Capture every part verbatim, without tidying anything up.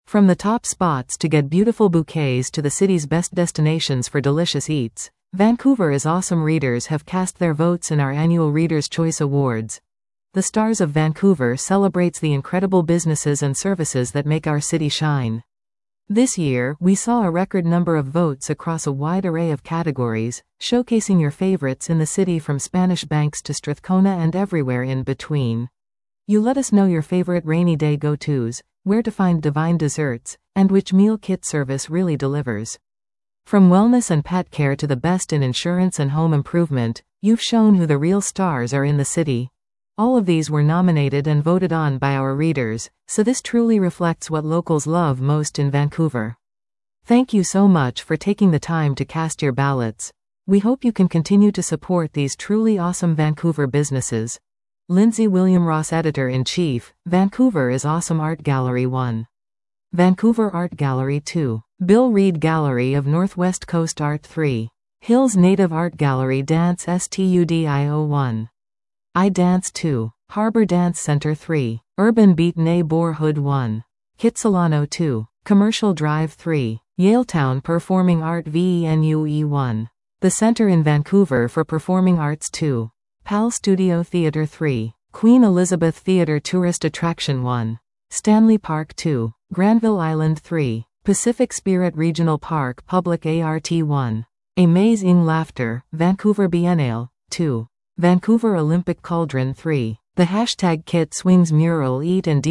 From the top spots to get beautiful bouquets to the city's best destinations for delicious eats, Vancouver is Awesome readers have cast their votes in our annual Reader's Choice Awards. The Stars of Vancouver celebrates the incredible businesses and services that make our city shine. This year, we saw a record number of votes across a wide array of categories, showcasing your favorites in the city from Spanish Banks to Strathcona and everywhere in between. You let us know your favorite rainy day go-tos, where to find divine desserts, and which meal kit service really delivers. From wellness and pet care to the best in insurance and home improvement, you've shown who the real stars are in the city. All of these were nominated and voted on by our readers, so this truly reflects what locals love most in Vancouver. Thank you so much for taking the time to cast your ballots. We hope you can continue to support these truly awesome Vancouver businesses. Lindsay William Ross, Editor-in-Chief, Vancouver is Awesome Art Gallery one. Vancouver Art Gallery two. Bill Reed Gallery of Northwest Coast Art three. Hills Native Art Gallery Dance Studio one. I Dance two. Harbor Dance Center three. Urban Beat Neighborhood one. Kitsilano two. Commercial Drive three. Yaletown Performing Art Venue one. The Center in Vancouver for Performing Arts two. Pal Studio Theatre three. Queen Elizabeth Theatre Tourist Attraction one. Stanley Park two. Granville Island three. Pacific Spirit Regional Park Public Art one. Amazing Laughter, Vancouver Biennale two. Vancouver Olympic Cauldron three. The Hashtag Kit Swings Mural Eat and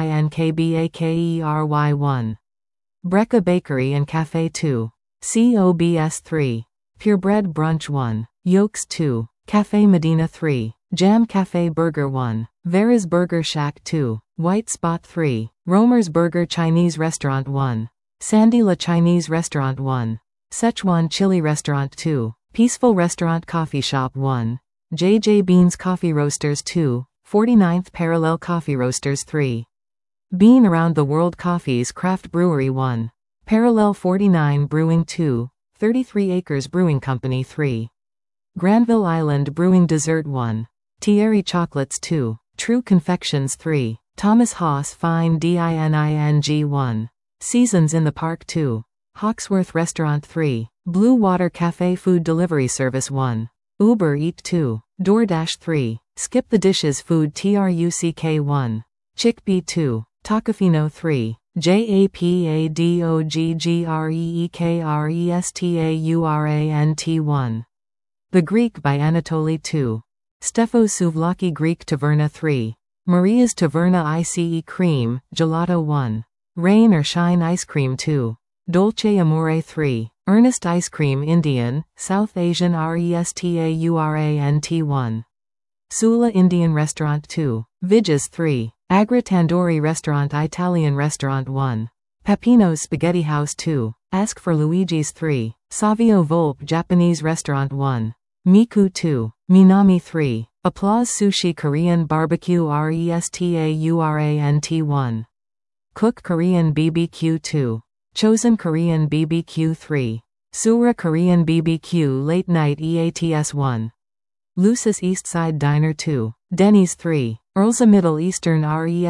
Drinkbakery one. Brecca Bakery and Cafe two. C O B S three. Purebred Brunch one. Yolks two. Cafe Medina three. Jam Cafe Burger one. Vera's Burger Shack two. White Spot three. Romer's Burger Chinese Restaurant one. Sandy La Chinese Restaurant one. Szechuan Chili Restaurant two. Peaceful Restaurant Coffee Shop one. J J Beans Coffee Roasters two. forty-ninth Parallel Coffee Roasters three. Bean Around the World Coffees Craft Brewery one. Parallel forty-nine Brewing two. thirty-three Acres Brewing Company three. Granville Island Brewing Dessert one. Thierry Chocolates two. True Confections three. Thomas Haas Fine Dining one. Seasons in the Park two. Hawksworth Restaurant three. Blue Water Cafe Food Delivery Service one. Uber Eat two. DoorDash three. Skip the Dishes Food Truck one. Chickpea two. Tacofino three. Japadogreekrestraunt one. The Greek by Anatoly two. Stefos Souvlaki Greek Taverna three. Maria's Taverna Ice Cream, Gelato one. Rain or Shine Ice Cream two. Dolce Amore three. Ernest Ice Cream Indian, South Asian Restaurant one. Sula Indian Restaurant two. Vidges three. Agra Tandoori Restaurant Italian Restaurant one. Peppino's Spaghetti House two. Ask for Luigi's three. Savio Volpe Japanese Restaurant one. Miku two. Minami three. Applause Sushi Korean Barbecue Restaurant one. Cook Korean B B Q two. Chosen Korean B B Q three. Sura Korean B B Q Late Night E A T S one. Lucis Eastside Diner two. Denny's three. Earl's Middle Eastern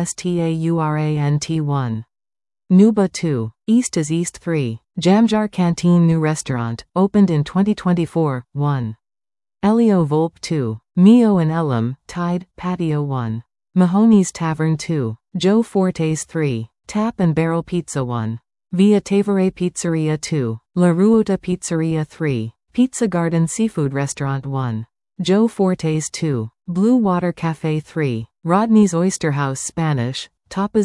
Restaurant one. Nuba two. East is East three. Jamjar Canteen New Restaurant, opened in twenty twenty-four, one. Elio Volpe two. Mio and Elam, Tide, Patio one. Mahoney's Tavern two. Joe Fortes three. Tap and Barrel Pizza one. Via Tavere Pizzeria two. La Ruota Pizzeria three. Pizza Garden Seafood Restaurant one. Joe Fortes two. Blue Water Cafe three. Rodney's Oyster House Spanish, Tapas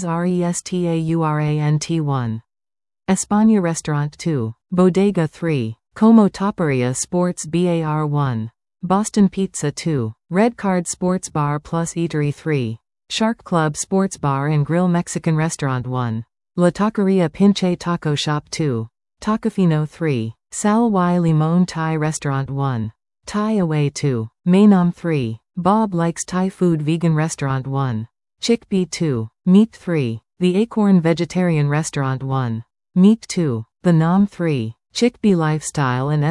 Restaurant one. España Restaurant two. Bodega three. Como Taparia Sports Bar one. Boston Pizza two. Red Card Sports Bar Plus Eatery three. Shark Club Sports Bar and Grill Mexican Restaurant one. La Taqueria Pinche Taco Shop two. Tacofino three. Sal y Limon Thai Restaurant one. Thai Away two. Mainam three. Bob Likes Thai Food Vegan Restaurant one. Chickpea two. Meat three. The Acorn Vegetarian Restaurant one. Meat two. The Nam three. Chickpea Lifestyle and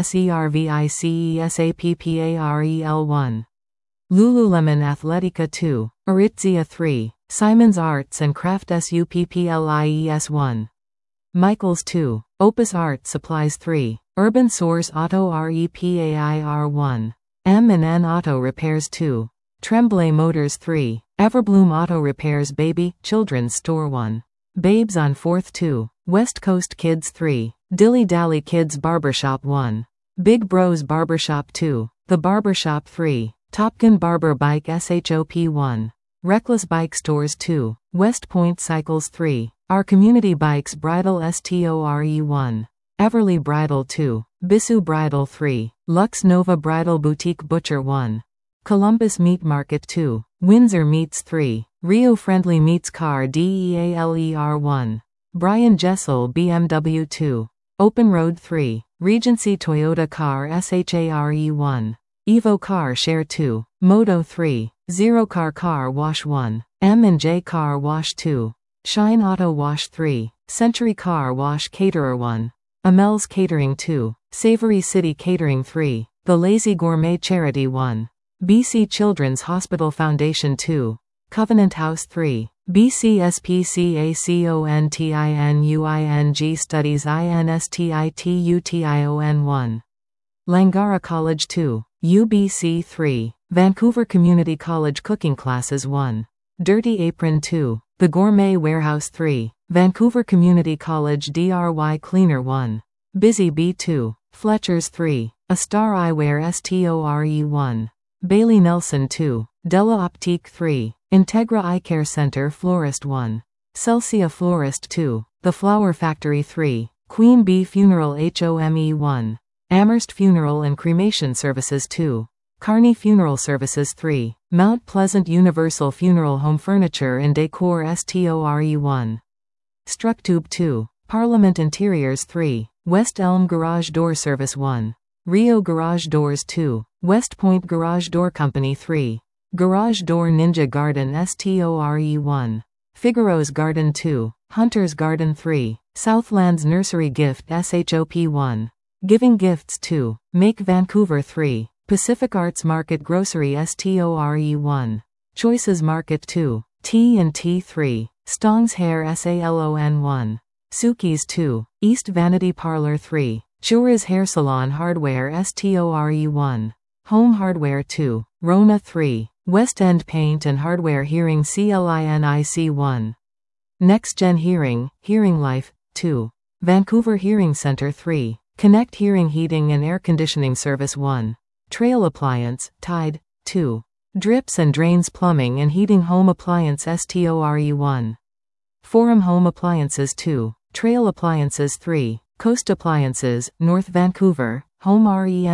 Servicesapparel one. Lululemon Athletica two. Aritzia three. Simon's Arts and Craft Supplies one. Michaels two. Opus Art Supplies three. Urban Source Auto Repair one. M and N Auto Repairs two. Tremblay Motors three. Everbloom Auto Repairs Baby, Children's Store one. Babes on fourth two. West Coast Kids three. Dilly Dally Kids Barbershop one. Big Bros Barbershop two. The Barbershop three. Top Gun Barber Bike Shop one. Reckless Bike Stores two. West Point Cycles three. Our Community Bikes Bridal Store one. Everly Bridal two. Bissu Bridal three. Lux Nova Bridal Boutique Butcher one. Columbus Meat Market two. Windsor Meats three. Rio Friendly Meats Car Dealer one. Brian Jessel B M W two. Open Road three. Regency Toyota Car Share one. Evo Car Share two. Moto three. Zero Car Car Wash one. M and J Car Wash two. Shine Auto Wash three. Century Car Wash Caterer one. Amel's Catering two. Savory City Catering three. The Lazy Gourmet Charity one. B C Children's Hospital Foundation two. Covenant House three. B C S P C A C O N T I N U I N G Studies Institution one. Langara College two. U B C three. Vancouver Community College Cooking Classes one. Dirty Apron two. The Gourmet Warehouse three. Vancouver Community College D R Y Cleaner one. Busy Bee two. Fletcher's three. A Star Eyewear Store one. Bailey Nelson two. Della Optique three. Integra Eye Care Center Florist one. Celsia Florist two. The Flower Factory three. Queen Bee Funeral Home one. Amherst Funeral and Cremation Services two. Kearney Funeral Services three. Mount Pleasant Universal Funeral Home Furniture and Decor Store one. Structube two. Parliament Interiors three. West Elm Garage Door Service one. Rio Garage Doors two. West Point Garage Door Company three. Garage Door Ninja Garden Store one. Figaro's Garden two. Hunter's Garden three. Southlands Nursery Gift Shop one. Giving Gifts two. Make Vancouver three. Pacific Arts Market Grocery Store one. Choices Market two. T and T three. Stong's Hair Salon one. Suki's two. East Vanity Parlor three. Shura's Hair Salon Hardware Store one. Home Hardware two. Rona three. West End Paint and Hardware Hearing Clinic one. Next Gen Hearing, Hearing Life two. Vancouver Hearing Center three. Connect Hearing Heating and Air Conditioning Service one. Trail Appliance, Tide two. Drips and Drains Plumbing and Heating Home Appliance Store one. Forum Home Appliances two. Trail Appliances three. Coast Appliances, North Vancouver, Home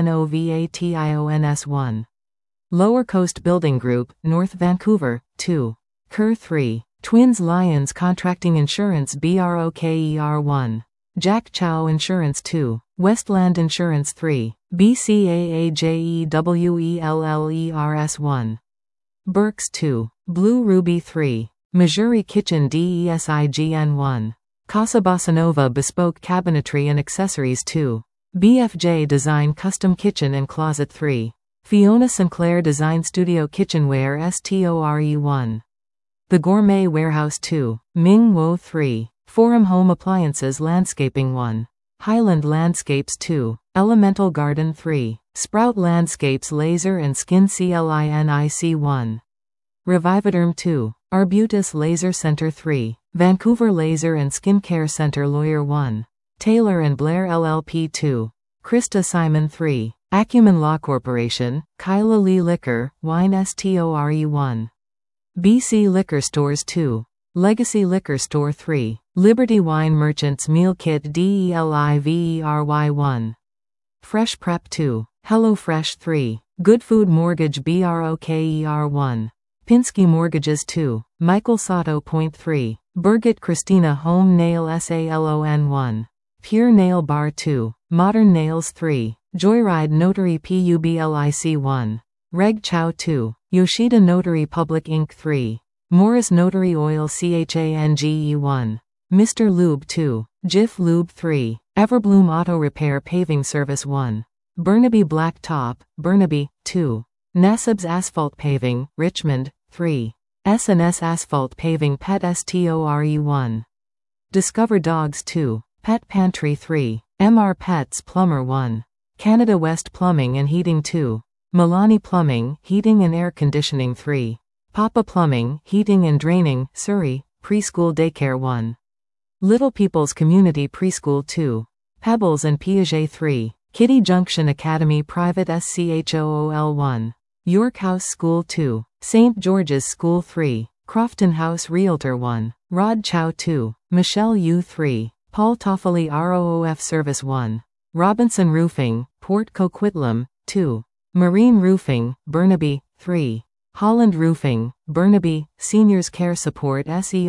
Renovations one. Lower Coast Building Group, North Vancouver, two. Kerr three. Twins Lions Contracting Insurance Broker one. Jack Chow Insurance two. Westland Insurance three. B C A A J E W E L L E R S one. Burks two. Blue Ruby three. Missouri Kitchen Design one. Casa Bossanova Bespoke Cabinetry and Accessories two. B F J Design Custom Kitchen and Closet three. Fiona Sinclair Design Studio Kitchenware Store one. The Gourmet Warehouse two. Ming Wo three. Forum Home Appliances Landscaping one. Highland Landscapes two. Elemental Garden three. Sprout Landscapes Laser and Skin Clinic one. Revivaderm two. Arbutus Laser Center three. Vancouver Laser and Skincare Center Lawyer one. Taylor and Blair L L P two. Krista Simon three. Acumen Law Corporation, Kyla Lee Liquor, Wine Store one. B C Liquor Stores two. Legacy Liquor Store three. Liberty Wine Merchants Meal Kit Delivery one. Fresh Prep two. Hello Fresh three. Good Food Mortgage Broker one. Pinsky Mortgages two. Michael Sato Point three. Birgit Christina Home Nail Salon one. Pure Nail Bar two. Modern Nails three. Joyride Notary Public one. Reg Chow two. Yoshida Notary Public Incorporated three. Morris Notary Oil Change one. Mister Lube two. Jif Lube three. Everbloom Auto Repair Paving Service one. Burnaby Blacktop, Burnaby, two. Nasib's Asphalt Paving, Richmond, three. S and S Asphalt Paving Pet Store one. Discover Dogs two. Pet Pantry three. M R Pets Plumber one. Canada West Plumbing and Heating two. Milani Plumbing, Heating and Air Conditioning three. Papa Plumbing, Heating and Draining, Surrey, Preschool Daycare one. Little People's Community Preschool two. Pebbles and Piaget three. Kitty Junction Academy Private School one. York House School two. Saint George's School three. Crofton House Realtor one. Rod Chow two. Michelle Yu three. Paul Toffoli R O O F Service one. Robinson Roofing, Port Coquitlam two. Marine Roofing, Burnaby three. Holland Roofing, Burnaby, Seniors Care Support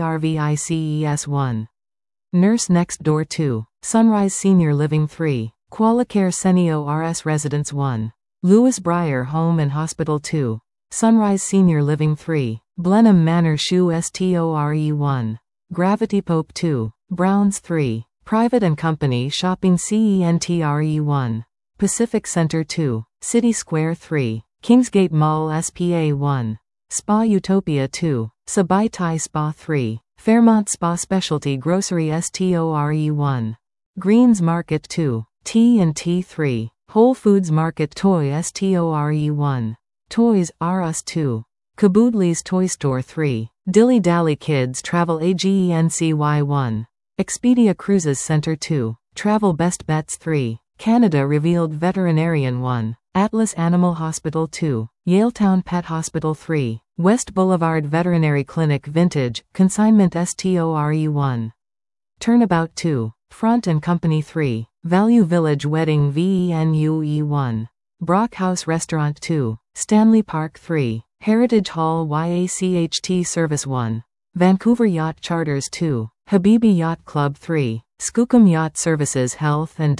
Services one. Nurse Next Door two. Sunrise Senior Living three. Qualicare Senio R S Residence one. Lewis Briar Home and Hospital two. Sunrise Senior Living three. Blenheim Manor Shoe Store one. Gravity Pope two. Browns three. Private and Company Shopping Centre one. Pacific Center two. City Square three. Kingsgate Mall S P A one. Spa Utopia two. Sabai Thai Spa three. Fairmont Spa Specialty Grocery Store one. Greens Market two. T and T three. Whole Foods Market Toy Store one. Toys R Us two. Kaboodley's Toy Store three. Dilly Dally Kids Travel Agency one. Expedia Cruises Center two. Travel Best Bets three. Canada Revealed Veterinarian one. Atlas Animal Hospital two. Yaletown Pet Hospital three. West Boulevard Veterinary Clinic Vintage, Consignment Store one. Turnabout two. Front and Company three. Value Village Wedding Venue one. Brock House Restaurant two. Stanley Park three. Heritage Hall Yacht Service one. Vancouver Yacht Charters two. Habibi Yacht Club three. Skookum Yacht Services Health and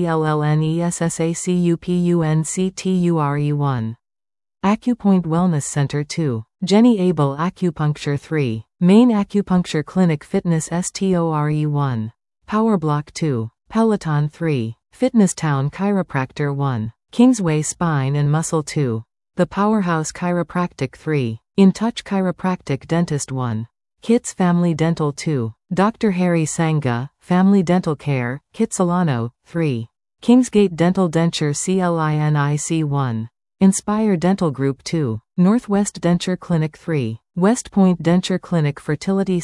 WellnessacupUncture one. Acupoint Wellness Center two. Jenny Abel Acupuncture three. Main Acupuncture Clinic Fitness Store one. Powerblock two. Peloton three. Fitness Town Chiropractor one. Kingsway Spine and Muscle two. The Powerhouse Chiropractic three. In Touch Chiropractic Dentist one. Kits Family Dental two. Doctor Harry Sangha, Family Dental Care, Kitsilano, three. Kingsgate Dental Denture Clinic one. Inspire Dental Group two. Northwest Denture Clinic three. West Point Denture Clinic Fertility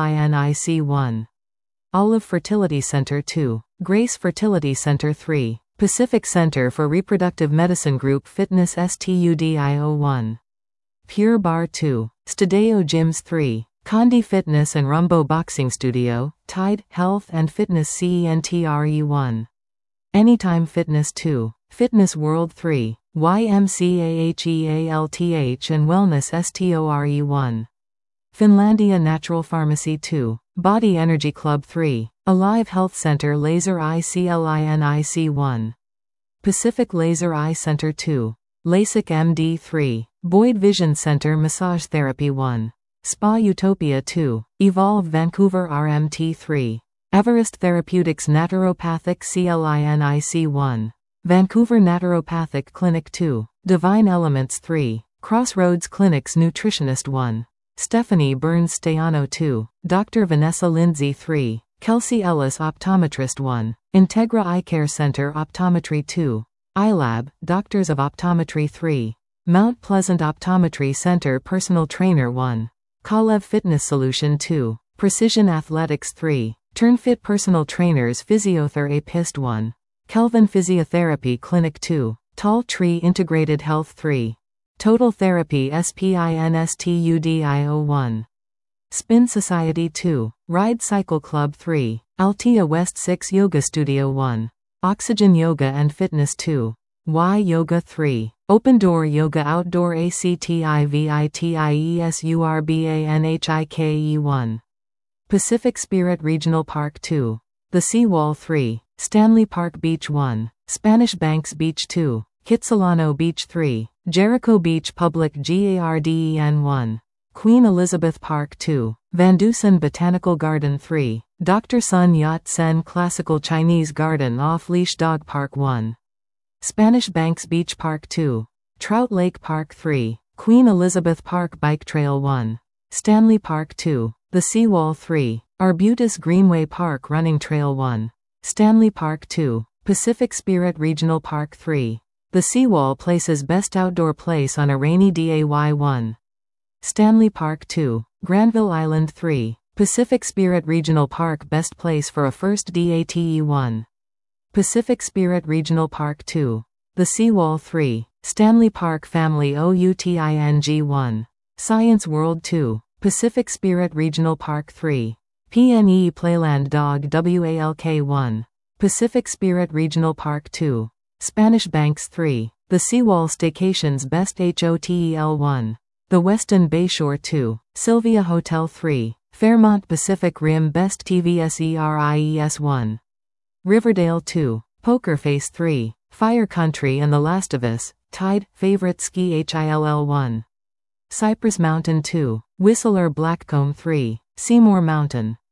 Clinic one. Olive Fertility Center two. Grace Fertility Center three. Pacific Center for Reproductive Medicine Group Fitness Studio one. Pure Bar two. Stadeo Gyms three. Condi Fitness and Rumbo Boxing Studio, Tide, Health and Fitness Centre one. Anytime Fitness two. Fitness World three. Y M C A H E A L T H and Wellness Store one. Finlandia Natural Pharmacy two. Body Energy Club three. Alive Health Center Laser Eye Clinic one. Pacific Laser Eye Center two. LASIK M D three. Boyd Vision Center Massage Therapy one. Spa Utopia two. Evolve Vancouver R M T three. Everest Therapeutics Naturopathic Clinic one. Vancouver Naturopathic Clinic two. Divine Elements three. Crossroads Clinics Nutritionist one. Stephanie Burns Stayano two. Doctor Vanessa Lindsay three. Kelsey Ellis Optometrist one. Integra Eye Care Center Optometry two. iLab, Doctors of Optometry three. Mount Pleasant Optometry Center Personal Trainer one. Kalev Fitness Solution two. Precision Athletics three. TurnFit Personal Trainers Physiotherapist one. Kelvin Physiotherapy Clinic two. Tall Tree Integrated Health three. Total Therapy Spinstudio one. Spin Society two. Ride Cycle Club three. Altea West six Yoga Studio one. Oxygen Yoga and Fitness two. Y Yoga three. Open Door Yoga Outdoor Activitiesurbanhike one. Pacific Spirit Regional Park two. The Seawall three. Stanley Park Beach one. Spanish Banks Beach two. Kitsilano Beach three. Jericho Beach Public Garden one. Queen Elizabeth Park two. Van Dusen Botanical Garden three. Doctor Sun Yat-sen Classical Chinese Garden Off-Leash Dog Park one. Spanish Banks Beach Park two. Trout Lake Park three. Queen Elizabeth Park Bike Trail one. Stanley Park two. The Seawall three. Arbutus Greenway Park Running Trail one. Stanley Park two. Pacific Spirit Regional Park three. The Seawall places Best Outdoor Place on a Rainy Day one. Stanley Park two. Granville Island three. Pacific Spirit Regional Park Best Place for a First Date one. Pacific Spirit Regional Park two. The Seawall three. Stanley Park Family Outing one. Science World two. Pacific Spirit Regional Park three. P N E Playland Dog Walk one. Pacific Spirit Regional Park two. Spanish Banks three. The Seawall Staycations Best Hotel one. The Westin Bayshore two. Sylvia Hotel three. Fairmont Pacific Rim Best T V Series one. Riverdale two. Poker Face three. Fire Country and The Last of Us, Tide, Favorite Ski Hill one. Cypress Mountain two. Whistler Blackcomb three. Seymour Mountain.